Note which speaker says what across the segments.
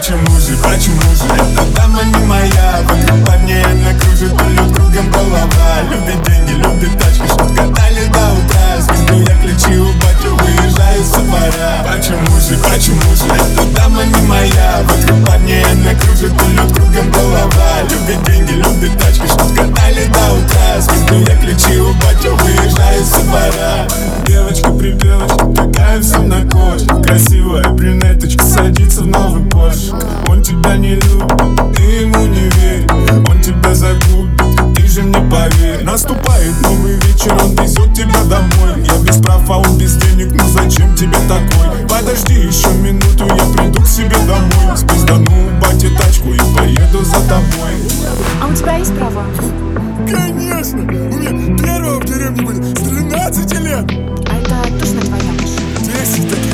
Speaker 1: Почему же эта дама не моя? Вокруг парней она кружит, полет кругом голова. Любит деньги, любит тачки, чтоб катали до утра. Звезду я ключи у батю, выезжаю со двора. Почему же эта дама не моя? Вокруг парней она кружит, полет кругом голова. Любит деньги, любит тачки, чтоб катали до утра. Звезду я ключи у батю, выезжаю со двора. Девочка, прибелочка, катаемся на кош. Красивая брюнеточка садится в новый Порш. Он тебя не любит, ты ему не верь. Он тебя загубит, ты же мне поверь. Наступает новый вечер, он везет тебя домой. Я без прав, а он без денег, ну зачем тебе такой? Подожди еще минуту, я приду к себе домой. Спиздану у бати тачку и поеду за тобой.
Speaker 2: А у тебя есть права?
Speaker 1: Конечно! У меня первого в деревне были с 13 лет!
Speaker 2: А это точно твоя машина?
Speaker 1: 10 таких.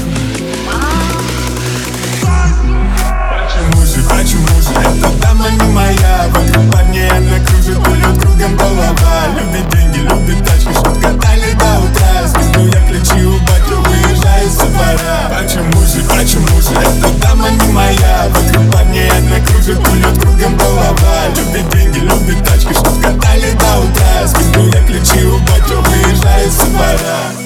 Speaker 1: Почему же эта дама не моя? Вокруг парней она кружит, полет кругом голова. Любит деньги, любит тачки, чтоб катали до утра. Звезду я ключи у батю, выезжаю со двора. Почему же эта дама не моя? Вокруг парней она кружит, полет кругом голова. Любит деньги, любит тачки, чтоб катали до утра. Звезду я ключи у батю, выезжаю со двора.